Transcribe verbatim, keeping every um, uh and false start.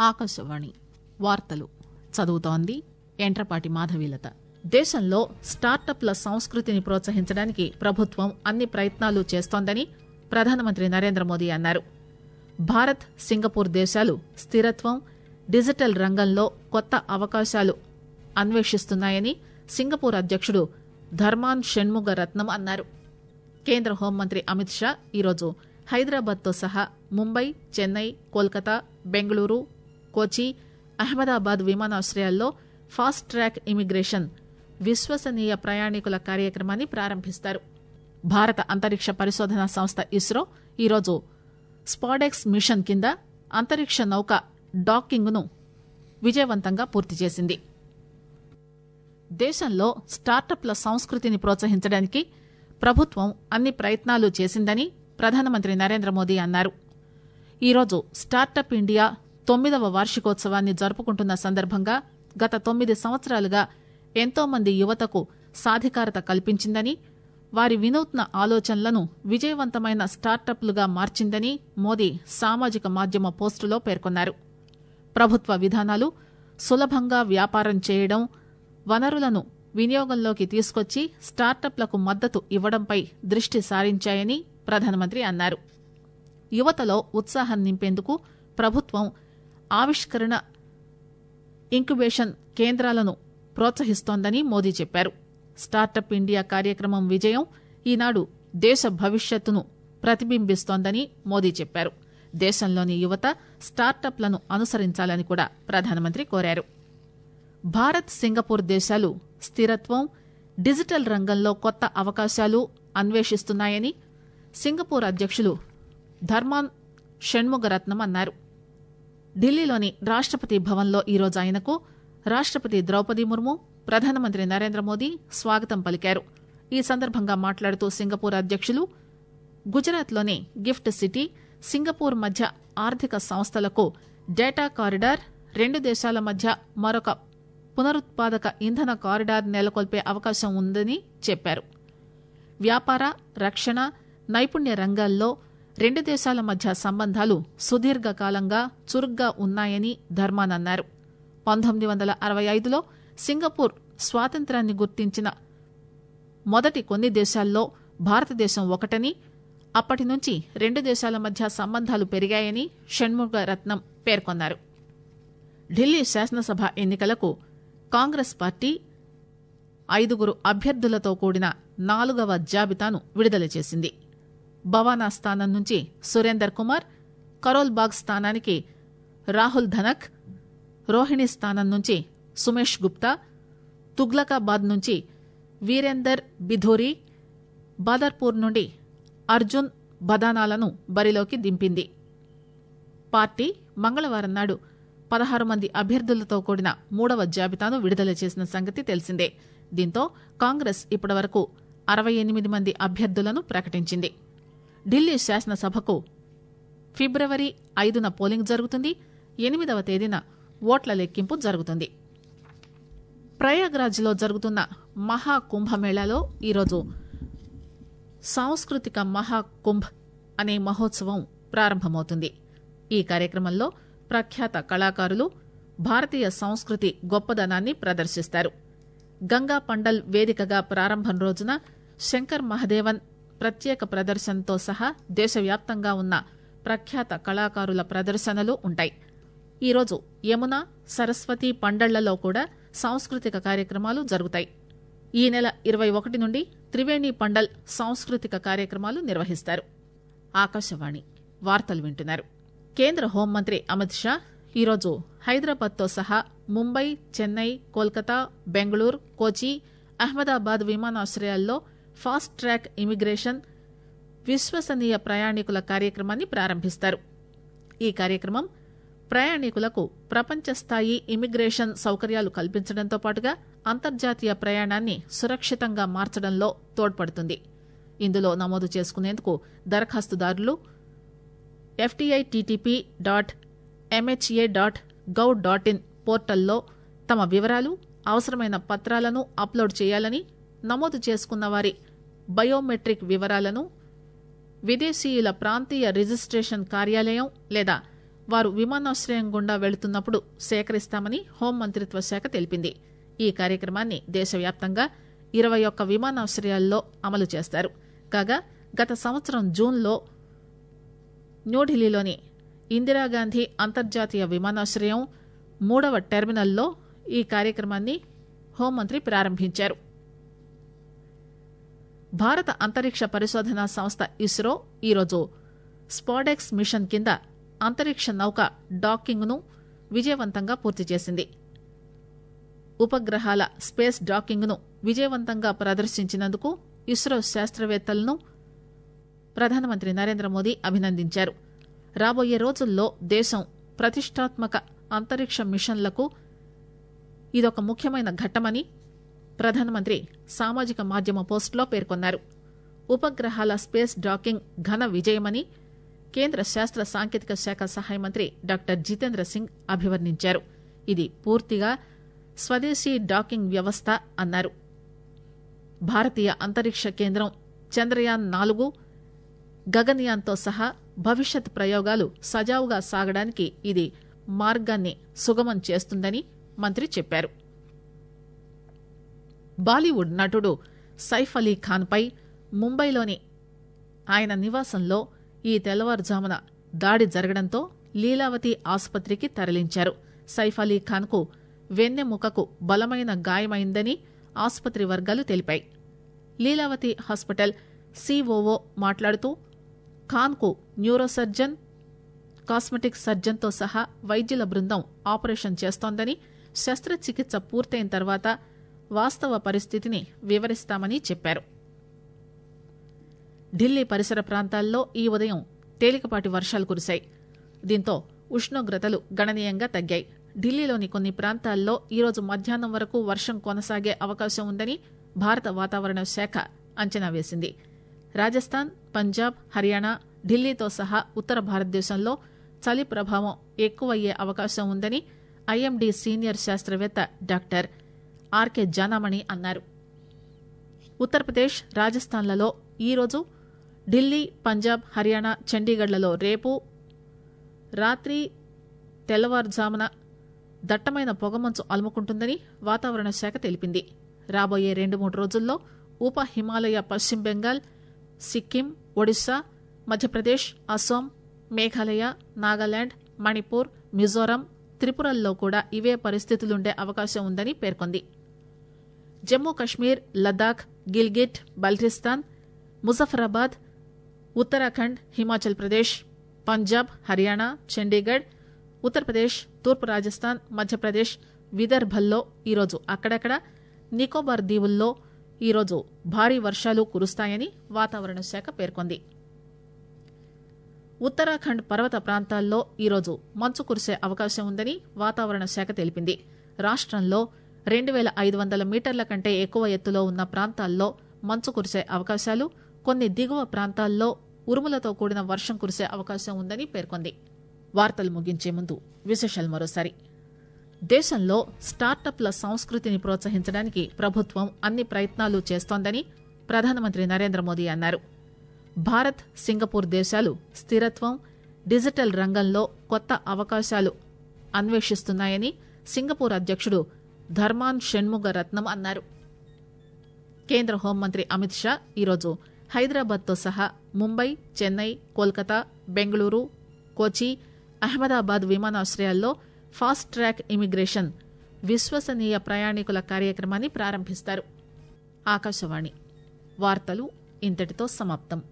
ఆకాశవాణి వార్తలు చదువుతోంది ఎంట్రపాటి మాధవీలత. దేశంలో స్టార్టప్ల సంస్కృతిని ప్రోత్సహించడానికి ప్రభుత్వం అన్ని ప్రయత్నాలు చేస్తోందని ప్రధానమంత్రి నరేంద్ర మోదీ అన్నారు. భారత్ సింగపూర్ దేశాలు స్థిరత్వం, డిజిటల్ రంగంలో కొత్త అవకాశాలు అన్వేషిస్తున్నాయని సింగపూర్ అధ్యకుడు ధర్మాన్ షణ్ముగరత్నం అన్నారు. కేంద్ర హోంమంత్రి అమిత్ షా ఈరోజు హైదరాబాద్ తో సహా ముంబై, చెన్నై, కోల్కతా, బెంగళూరు, కోచి, అహ్మదాబాద్ విమానాశ్రయాల్లో ఫాస్ట్ ట్రాక్ ఇమిగ్రేషన్ విశ్వసనీయ ప్రయాణికుల కార్యక్రమాన్ని ప్రారంభిస్తారు. భారత అంతరిక్ష పరిశోధనా సంస్థ ఇస్రో ఈరోజు స్పాడెక్స్ మిషన్ కింద అంతరిక్ష నౌక డాకింగ్ ను విజయవంతంగా పూర్తి చేసింది. దేశంలో స్టార్టప్ల సంస్కృతిని ప్రోత్సహించడానికి ప్రభుత్వం అన్ని ప్రయత్నాలు చేసిందని ప్రధానమంత్రి నరేంద్ర మోదీ అన్నారు. ఈరోజు స్టార్టప్ ఇండియా తొమ్మిదవ వార్షికోత్సవాన్ని జరుపుకుంటున్న సందర్భంగా గత తొమ్మిది సంవత్సరాలుగా ఎంతో మంది యువతకు సాధికారత కల్పించిందని, వారి వినూత్న ఆలోచనలను విజయవంతమైన స్టార్టప్లుగా మార్చిందని మోదీ సామాజిక మాధ్యమ పోస్టులో పేర్కొన్నారు. ప్రభుత్వ విధానాలు సులభంగా వ్యాపారం చేయడం, వనరులను వినియోగంలోకి తీసుకొచ్చి స్టార్టప్లకు మద్దతు ఇవ్వడంపై దృష్టి సారించాయని ప్రధానమంత్రి అన్నారు. యువతలో ఉత్సాహం నింపేందుకు ప్రభుత్వం ఆవిష్కరణ ఇంక్యుబేషన్ కేంద్రాలను ప్రోత్సహిస్తోందని మోదీ చెప్పారు. స్టార్టప్ ఇండియా కార్యక్రమం విజయం ఈనాడు దేశ భవిష్యత్తును ప్రతిబింబిస్తోందని మోదీ చెప్పారు. దేశంలోని యువత స్టార్టప్లను అనుసరించాలని కూడా ప్రధానమంత్రి కోరారు. భారత్ సింగపూర్ దేశాలు స్థిరత్వం, డిజిటల్ రంగంలో కొత్త అవకాశాలు అన్వేషిస్తున్నాయని సింగపూర్ అధ్యకులు ధర్మాన్ షణ్ముగరత్నం అన్నారు. ఢిల్లీలోని రాష్టపతి భవన్లో ఈరోజు ఆయనకు రాష్టపతి ద్రౌపది ముర్ము, ప్రధానమంత్రి నరేంద్ర మోదీ స్వాగతం పలికారు. ఈ సందర్భంగా మాట్లాడుతూ సింగపూర్ అధ్యకులు గుజరాత్లోని గిఫ్ట్ సిటీ, సింగపూర్ మధ్య ఆర్థిక సంస్థలకు డేటా కారిడార్, రెండు దేశాల మధ్య మరొక పునరుత్పాదక ఇంధన కారిడార్ నెలకొల్పే అవకాశం ఉందని చెప్పారు. వ్యాపార, రక్షణ, నైపుణ్య రంగాల్లో రెండు దేశాల మధ్య సంబంధాలు సుదీర్ఘకాలంగా చురుగ్గా ఉన్నాయని ధర్మాన్ అన్నారు. పంతొమ్మిది వందల అరవై ఐదులో సింగపూర్ స్వాతంత్ర్యాన్ని గుర్తించిన మొదటి కొన్ని దేశాల్లో భారతదేశం ఒకటని, అప్పటి నుంచి రెండు దేశాల మధ్య సంబంధాలు పెరిగాయని షణ్ముగరత్నం పేర్కొన్నారు. ఢిల్లీ శాసనసభ ఎన్నికలకు కాంగ్రెస్ పార్టీ ఐదుగురు అభ్యర్థులతో కూడిన నాలుగవ జాబితాను విడుదల చేసింది. బవానా స్థానం నుంచి సురేందర్ కుమార్, కరోల్బాగ్ స్థానానికి రాహుల్ ధనక్, రోహిణి స్థానం నుంచి సుమేష్ గుప్తా, తుగ్లకాబాద్ నుంచి వీరేందర్ బిధూరి, బాదర్పూర్ నుండి అర్జున్ బదానాలను బరిలోకి దింపింది. పార్టీ మంగళవారం నాడు పదహారు మంది అభ్యర్థులతో కూడిన మూడవ జాబితాను విడుదల చేసిన సంగతి తెలిసిందే. దీంతో కాంగ్రెస్ ఇప్పటివరకు అరవై ఎనిమిది మంది అభ్యర్థులను ప్రకటించింది. ఢిల్లీ శాసనసభకు ఫిబ్రవరి ఐదున పోలింగ్ జరుగుతుంది. ఎనిమిదవ తేదీన ఓట్ల లెక్కింపు జరుగుతుంది. ప్రయాగ్రాజ్ లో జరుగుతున్న మహాకుంభమేళాలో ఈరోజు సాంస్కృతిక మహాకుంభ్ అనే మహోత్సవం ప్రారంభమవుతుంది. ఈ కార్యక్రమంలో ప్రఖ్యాత కళాకారులు భారతీయ సంస్కృతి గొప్పదనాన్ని ప్రదర్శిస్తారు. గంగా పండల్ వేదికగా ప్రారంభం రోజున శంకర్ మహదేవన్ ప్రత్యేక ప్రదర్శనతో సహా దేశవ్యాప్తంగా ఉన్న ప్రఖ్యాత కళాకారుల ప్రదర్శనలు ఉంటాయి. ఈరోజు యమున, సరస్వతి పండళ్లలో కూడా సాంస్కృతిక కార్యక్రమాలు జరుగుతాయి. ఈ నెల ఇరవై ఒకటి నుండి త్రివేణి పండల్ సాంస్కృతిక కార్యక్రమాలు నిర్వహిస్తారు. ఆకాశవాణి వార్తలు వింటున్నారు. కేంద్ర హోంమంత్రి అమిత్ షా ఈరోజు హైదరాబాద్ తో సహా ముంబై, చెన్నై, కోల్కతా, బెంగళూరు, కోచి, అహ్మదాబాద్ విమానాశ్రయాల్లో ఫాస్ట్ ట్రాక్ ఇమిగ్రేషన్ విశ్వసనీయ ప్రయాణికుల కార్యక్రమాన్ని ప్రారంభిస్తారు. ఈ కార్యక్రమం ప్రయాణికులకు ప్రపంచ స్థాయి ఇమిగ్రేషన్ సౌకర్యాలు కల్పించడంతో పాటుగా అంతర్జాతీయ ప్రయాణాన్ని సురక్షితంగా మార్చడంలో తోడ్పడుతుంది. ఇందులో నమోదు చేసుకునేందుకు దరఖాస్తుదారులు FTITTP dot MHA dot gov dot in పోర్టల్లో తమ వివరాలు, అవసరమైన పత్రాలను అప్లోడ్ చేయాలని, నమోదు చేసుకున్న వారి బయోమెట్రిక్ వివరాలను విదేశీయుల ప్రాంతీయ రిజిస్ట్రేషన్ కార్యాలయం లేదా వారు విమానాశ్రయం గుండా వెళుతున్నప్పుడు సేకరిస్తామని హోంమంత్రిత్వ శాఖ తెలిపింది. ఈ కార్యక్రమాన్ని దేశవ్యాప్తంగా ఇరవై ఒక్క విమానాశ్రయాల్లో అమలు చేస్తారు. కాగా గత సంవత్సరం జూన్లో న్యూఢిల్లీలోని ఇందిరాగాంధీ అంతర్జాతీయ విమానాశ్రయం మూడవ టెర్మినల్లో ఈ కార్యక్రమాన్ని హోంమంత్రి ప్రారంభించారు. భారత అంతరిక్ష పరిశోధనా సంస్థ ఇస్రో ఈరోజు స్పాడెక్స్ మిషన్ కింద అంతరిక్ష నౌక డాకింగ్ ను విజయవంతంగా పూర్తి చేసింది. ఉపగ్రహాల స్పేస్ డాకింగ్ ను విజయవంతంగా ప్రదర్శించినందుకు ఇస్రో శాస్త్రవేత్తలను ప్రధానమంత్రి నరేంద్ర మోదీ అభినందించారు. రాబోయే రోజుల్లో దేశం ప్రతిష్టాత్మక అంతరిక్ష మిషన్లకు ఇదొక ముఖ్యమైన ఘట్టమని ప్రధానమంత్రి సామాజిక మాధ్యమ పోస్టులో పేర్కొన్నారు. ఉపగ్రహాల స్పేస్ డాకింగ్ ఘన విజయమని కేంద్ర శాస్త్ర సాంకేతిక శాఖ సహాయ మంత్రి డాక్టర్ జితేంద్ర సింగ్ అభివర్ణించారు. ఇది పూర్తిగా స్వదేశీ డాకింగ్ వ్యవస్థ అన్నారు. భారతీయ అంతరిక్ష కేంద్రం చంద్రయాన్ నాలుగు, గగన్యాన్తో సహా భవిష్యత్ ప్రయోగాలు సజావుగా సాగడానికి ఇది మార్గాన్ని సుగమం చేస్తుందని మంత్రి చెప్పారు. బాలీవుడ్ నటుడు సైఫ్ అలీ ఖాన్ పై ముంబైలోని ఆయన నివాసంలో ఈ తెల్లవారుజామున దాడి జరగడంతో లీలావతి ఆసుపత్రికి తరలించారు. సైఫ్ అలీ ఖాన్ కు వెన్నెముకకు బలమైన గాయమైందని ఆసుపత్రి వర్గాలు తెలిపాయి. లీలావతి హాస్పిటల్ సీఓఓ మాట్లాడుతూ ఖాన్ కు న్యూరోసర్జన్, కాస్మెటిక్ సర్జన్తో సహా వైద్యుల బృందం ఆపరేషన్ చేస్తోందని, శస్త్రచికిత్స పూర్తయిన తర్వాత వాస్తవ పరిస్థితిని వివరిస్తామని చెప్పారు. ఢిల్లీ పరిసర ప్రాంతాల్లో ఈ ఉదయం తేలికపాటి వర్షాలు కురిశాయి. దీంతో ఉష్ణోగ్రతలు గణనీయంగా తగ్గాయి. ఢిల్లీలోని కొన్ని ప్రాంతాల్లో ఈరోజు మధ్యాహ్నం వరకు వర్షం కొనసాగే అవకాశం ఉందని భారత వాతావరణ శాఖ అంచనా వేసింది. రాజస్థాన్, పంజాబ్, హర్యానా, ఢిల్లీతో సహా ఉత్తర భారతదేశంలో చలి ప్రభావం ఎక్కువయ్యే అవకాశం ఉందని ఐఎండీ సీనియర్ శాస్త్రవేత్త డాక్టర్ ఆర్కే జానామణి అన్నారు. ఉత్తరప్రదేశ్, రాజస్థాన్లలో ఈరోజు, ఢిల్లీ, పంజాబ్, హర్యానా, చండీగఢ్లలో రేపు రాత్రి తెల్లవారుజామున దట్టమైన పొగమంచు అలుముకుంటుందని వాతావరణ శాఖ తెలిపింది. రాబోయే రెండు మూడు రోజుల్లో ఉప హిమాలయ, పశ్చిమ బెంగాల్, సిక్కిం, ఒడిశా, మధ్యప్రదేశ్, అస్సాం, మేఘాలయ, నాగాలాండ్, మణిపూర్, మిజోరాం, త్రిపురల్లో కూడా ఇవే పరిస్థితులుండే అవకాశం ఉందని పేర్కొంది. జమ్మూ కశ్మీర్, లద్దాఖ్, గిల్గిట్, బల్టిస్తాన్, ముజఫరాబాద్, ఉత్తరాఖండ్, హిమాచల్ ప్రదేశ్, పంజాబ్, హర్యానా, చండీగఢ్, ఉత్తరప్రదేశ్, తూర్పు రాజస్థాన్, మధ్యప్రదేశ్, విదర్భల్లో ఈరోజు అక్కడక్కడ, నికోబార్ దీవుల్లో ఈరోజు భారీ వర్షాలు కురుస్తాయని వాతావరణ శాఖ పేర్కొంది. ఉత్తరాఖండ్ పర్వత ప్రాంతాల్లో ఈరోజు మంచు కురిసే అవకాశం ఉందని వాతావరణ శాఖ తెలిపింది. రాష్టంలో రెండు పేల ఐదు వందల మీటర్ల కంటే ఎక్కువ ఎత్తులో ఉన్న ప్రాంతాల్లో మంచు కురిసే అవకాశాలు, కొన్ని దిగువ ప్రాంతాల్లో ఉరుములతో కూడిన వర్షం కురిసే అవకాశం ఉందని పేర్కొంది. వార్తలు ముగించే ముందు విశేషాలు మరోసారి. దేశంలో స్టార్టప్ల సంస్కృతిని ప్రోత్సహించడానికి ప్రభుత్వం అన్ని ప్రయత్నాలు చేస్తోందని ప్రధానమంత్రి నరేంద్ర మోదీ అన్నారు. భారత్, సింగపూర్ దేశాలు స్థిరత్వం, డిజిటల్ రంగంలో కొత్త అవకాశాలు అన్వేషిస్తున్నాయని సింగపూర్ అధ్యక్షుడు ధర్మాన్ షణ్ముగ రత్నం అన్నారు. కేంద్ర హోంమంత్రి అమిత్ షా ఈరోజు హైదరాబాద్ తో సహా ముంబై, చెన్నై, కోల్కతా, బెంగళూరు, కోచి, అహ్మదాబాద్ విమానాశ్రయాల్లో ఫాస్ట్ ట్రాక్ ఇమిగ్రేషన్ విశ్వసనీయ ప్రయాణికుల కార్యక్రమాన్ని ప్రారంభిస్తారు. ఆకాశవాణి వార్తలు ఇంతటితో సమాప్తం.